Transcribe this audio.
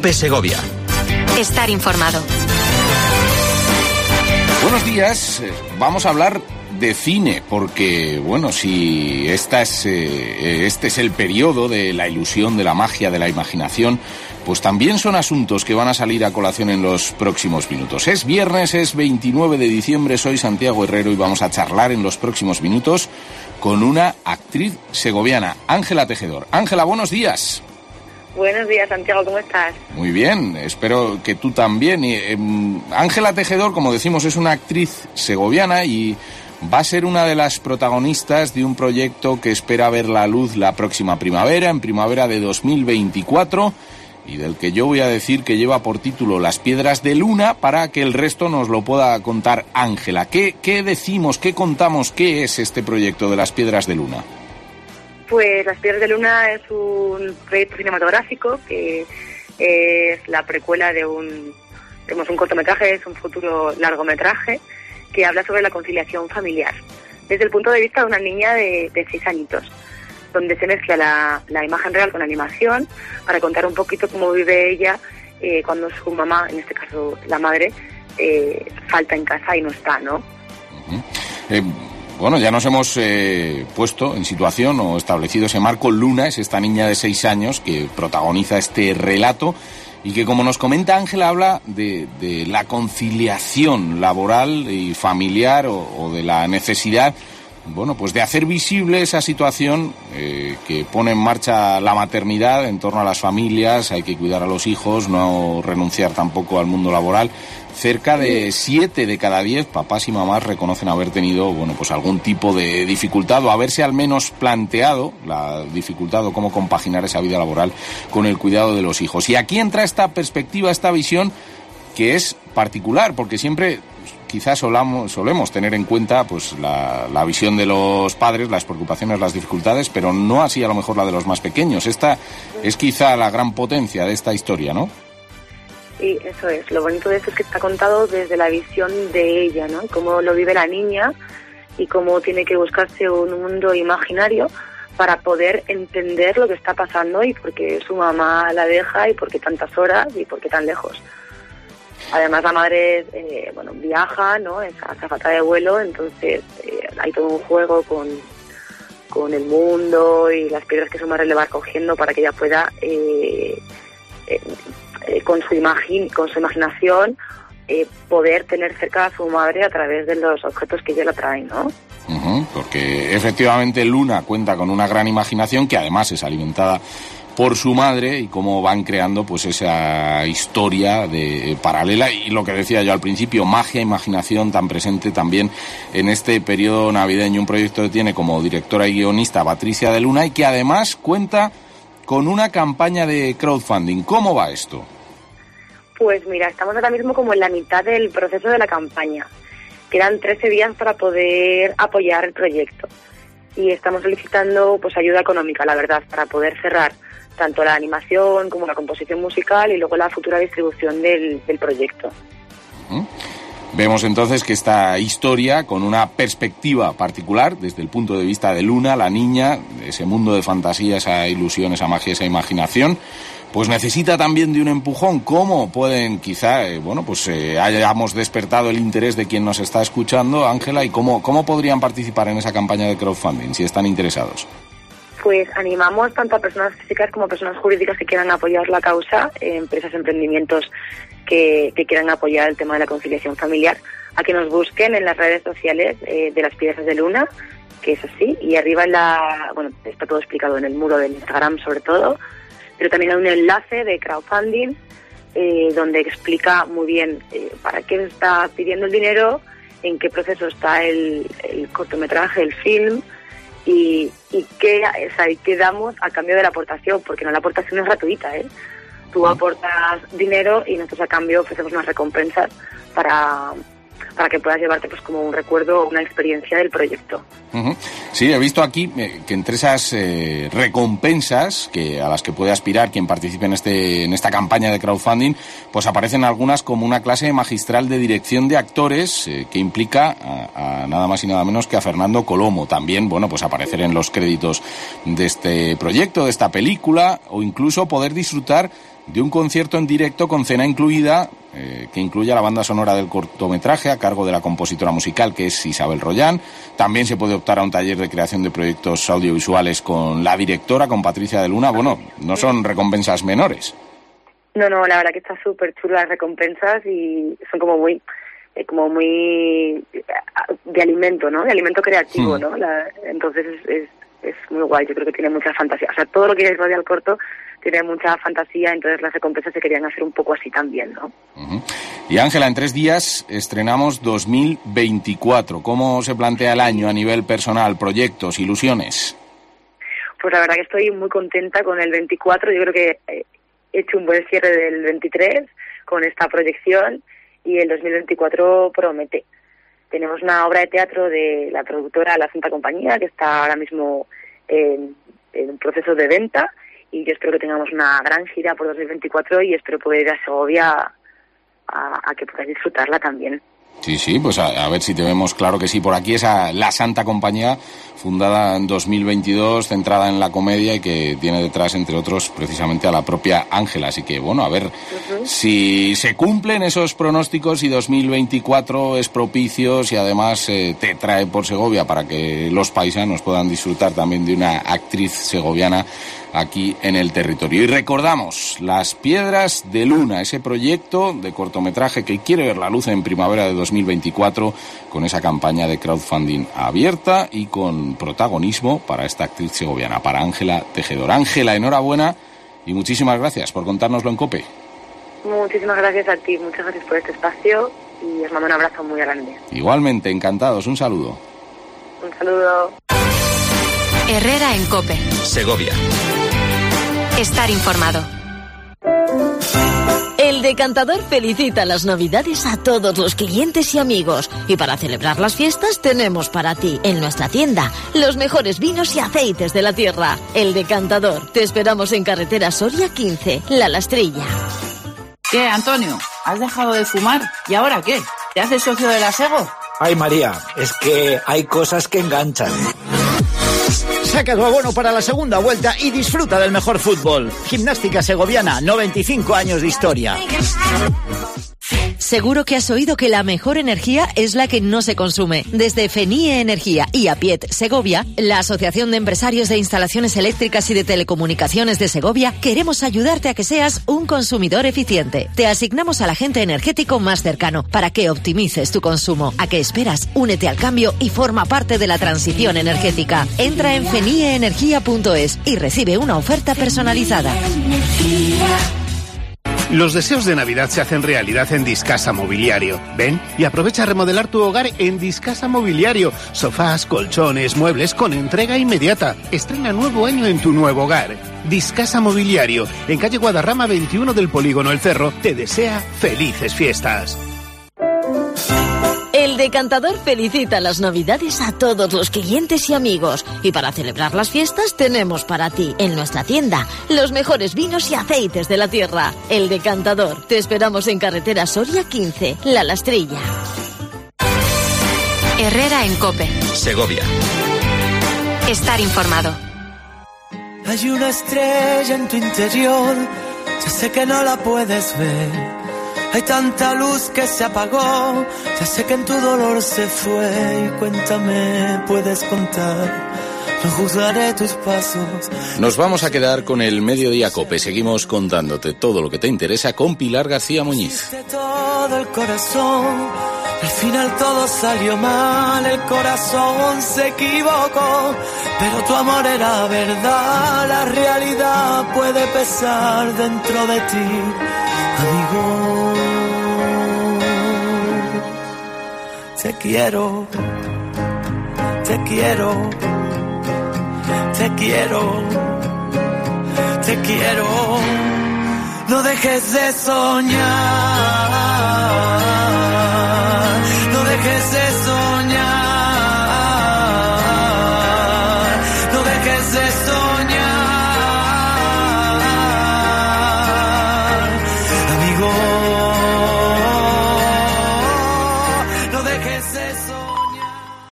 COPE Segovia. Estar informado. Buenos días, vamos a hablar de cine, porque, bueno, si este es el periodo de la ilusión, de la magia, de la imaginación, pues también son asuntos que van a salir a colación en los próximos minutos. Es viernes, es 29 de diciembre, soy Santiago Herrero y vamos a charlar en los próximos minutos con una actriz segoviana, Ángela Tejedor. Ángela, buenos días. Buenos días, Santiago, ¿cómo estás? Muy bien, espero que tú también. Ángela Tejedor, como decimos, es una actriz segoviana y va a ser una de las protagonistas de un proyecto que espera ver la luz la próxima primavera, en primavera de 2024, y del que yo voy a decir que lleva por título Las Piedras de Luna, para que el resto nos lo pueda contar Ángela. ¿Qué decimos, qué contamos, qué es este proyecto de Las Piedras de Luna? Pues Las Piedras de Luna es un proyecto cinematográfico que es la precuela de un cortometraje, es un futuro largometraje que habla sobre la conciliación familiar, desde el punto de vista de una niña de 6 añitos, donde se mezcla la imagen real con la animación para contar un poquito cómo vive ella cuando su mamá, en este caso la madre, falta en casa y no está, ¿no? Bueno, ya nos hemos puesto en situación o establecido ese marco. Luna es esta niña de 6 años que protagoniza este relato y que, como nos comenta Ángela, habla de la conciliación laboral y familiar o de la necesidad, bueno, pues de hacer visible esa situación que pone en marcha la maternidad en torno a las familias. Hay que cuidar a los hijos, no renunciar tampoco al mundo laboral. Cerca de 7 de cada 10 papás y mamás reconocen haber tenido, bueno, pues algún tipo de dificultad o haberse al menos planteado la dificultad o cómo compaginar esa vida laboral con el cuidado de los hijos. Y aquí entra esta perspectiva, esta visión que es particular, porque siempre quizás solemos tener en cuenta pues la visión de los padres, las preocupaciones, las dificultades, pero no así a lo mejor la de los más pequeños. Esta es quizá la gran potencia de esta historia, ¿no? Sí, eso es. Lo bonito de esto es que está contado desde la visión de ella, ¿no? Cómo lo vive la niña y cómo tiene que buscarse un mundo imaginario para poder entender lo que está pasando y por qué su mamá la deja y por qué tantas horas y por qué tan lejos. Además, la madre viaja, ¿no? Es azafata de vuelo, entonces hay todo un juego con el mundo y las piedras que su madre le va cogiendo para que ella pueda con su imaginación poder tener cerca a su madre a través de los objetos que ella le trae, ¿no? Porque efectivamente Luna cuenta con una gran imaginación que además es alimentada por su madre y cómo van creando pues esa historia paralela y lo que decía yo al principio, magia, imaginación tan presente también en este periodo navideño. Un proyecto que tiene como directora y guionista Patricia de Luna y que además cuenta con una campaña de crowdfunding. ¿Cómo va esto? Pues mira, estamos ahora mismo como en la mitad del proceso de la campaña. Quedan 13 días para poder apoyar el proyecto y estamos solicitando pues ayuda económica, la verdad, para poder cerrar tanto la animación como la composición musical y luego la futura distribución del proyecto. Vemos entonces que esta historia, con una perspectiva particular, desde el punto de vista de Luna, la niña, ese mundo de fantasía, esa ilusión, esa magia, esa imaginación, pues necesita también de un empujón. ¿Cómo pueden quizá, hayamos despertado el interés de quien nos está escuchando, Ángela, y cómo podrían participar en esa campaña de crowdfunding, si están interesados? Pues animamos tanto a personas físicas como a personas jurídicas que quieran apoyar la causa, empresas, emprendimientos que quieran apoyar el tema de la conciliación familiar, a que nos busquen en las redes sociales de Las Piedras de Luna, que es así, y arriba está todo explicado en el muro del Instagram sobre todo, pero también hay un enlace de crowdfunding donde explica muy bien para qué se está pidiendo el dinero, en qué proceso está el cortometraje, el film, y qué damos a cambio de la aportación, porque no, la aportación es gratuita, ¿eh? Tú aportas dinero y nosotros a cambio ofrecemos unas recompensas para que puedas llevarte pues como un recuerdo o una experiencia del proyecto. Uh-huh. Sí, he visto aquí que entre esas recompensas a las que puede aspirar quien participe en esta campaña de crowdfunding, pues aparecen algunas como una clase magistral de dirección de actores que implica a nada más y nada menos que a Fernando Colomo. También, bueno, pues aparecer en los créditos de este proyecto, de esta película, o incluso poder disfrutar de un concierto en directo con cena incluida, que incluye la banda sonora del cortometraje a cargo de la compositora musical, que es Isabel Royán. También se puede optar a un taller de creación de proyectos audiovisuales con la directora, con Patricia de Luna. Bueno, no son recompensas menores. No, la verdad que está súper chula las recompensas y son como muy de alimento, ¿no? De alimento creativo, ¿no? Entonces es muy guay, yo creo que tiene mucha fantasía. O sea, todo lo que rodea al corto tiene mucha fantasía, entonces las recompensas se querían hacer un poco así también, ¿no? Uh-huh. Y Ángela, en 3 días estrenamos 2024. ¿Cómo se plantea el año a nivel personal, proyectos, ilusiones? Pues la verdad que estoy muy contenta con el 24. Yo creo que he hecho un buen cierre del 23 con esta proyección y el 2024 promete. Tenemos una obra de teatro de la productora La Santa Compañía que está ahora mismo en proceso de venta. Y yo espero que tengamos una gran gira por 2024 y espero poder ir a Segovia a que podáis disfrutarla también. Sí, pues a ver si te vemos, claro que sí. Por aquí es La Santa Compañía, fundada en 2022, centrada en la comedia y que tiene detrás, entre otros, precisamente a la propia Ángela. Así que, bueno, a ver si se cumplen esos pronósticos y 2024 es propicio, si además te trae por Segovia para que los paisanos puedan disfrutar también de una actriz segoviana aquí en el territorio. Y recordamos Las Piedras de Luna, ese proyecto de cortometraje que quiere ver la luz en primavera de 2024 con esa campaña de crowdfunding abierta y con protagonismo para esta actriz segoviana, para Ángela Tejedor. Ángela, enhorabuena y muchísimas gracias por contárnoslo en COPE. Muchísimas gracias a ti, muchas gracias por este espacio y os mando un abrazo muy grande. Igualmente, encantados, un saludo. Un saludo. Herrera en COPE. Segovia. Estar informado. El Decantador felicita las Navidades a todos los clientes y amigos. Y para celebrar las fiestas tenemos para ti, en nuestra tienda, los mejores vinos y aceites de la tierra. El Decantador. Te esperamos en carretera Soria 15, La Lastrilla. ¿Qué, Antonio? ¿Has dejado de fumar? ¿Y ahora qué? ¿Te haces socio de la SEGO? Ay, María, es que hay cosas que enganchan. Saca tu abono para la segunda vuelta y disfruta del mejor fútbol. Gimnástica Segoviana, 95 años de historia. Seguro que has oído que la mejor energía es la que no se consume. Desde FENIE Energía y APIET Segovia, la Asociación de Empresarios de Instalaciones Eléctricas y de Telecomunicaciones de Segovia, queremos ayudarte a que seas un consumidor eficiente. Te asignamos al agente energético más cercano para que optimices tu consumo. ¿A qué esperas? Únete al cambio y forma parte de la transición energética. Entra en fenieenergia.es y recibe una oferta personalizada. Los deseos de Navidad se hacen realidad en Discasa Mobiliario. Ven y aprovecha a remodelar tu hogar en Discasa Mobiliario. Sofás, colchones, muebles con entrega inmediata. Estrena nuevo año en tu nuevo hogar. Discasa Mobiliario, en calle Guadarrama 21 del Polígono El Cerro, te desea felices fiestas. El Decantador felicita las Navidades a todos los clientes y amigos. Y para celebrar las fiestas tenemos para ti, en nuestra tienda, los mejores vinos y aceites de la tierra. El Decantador. Te esperamos en carretera Soria 15, La Lastrilla. Herrera en COPE. Segovia. Estar informado. Hay una estrella en tu interior, yo sé que no la puedes ver. Hay tanta luz que se apagó, ya sé que en tu dolor se fue. Y cuéntame, puedes contar, no juzgaré tus pasos. Nos vamos a quedar con el Mediodía COPE. Seguimos contándote todo lo que te interesa con Pilar García Muñiz. Todo el corazón, al final todo salió mal, el corazón se equivocó, pero tu amor era verdad, la realidad puede pesar dentro de ti, amigo. Te quiero, te quiero, te quiero, te quiero. No dejes de soñar, no de soñar.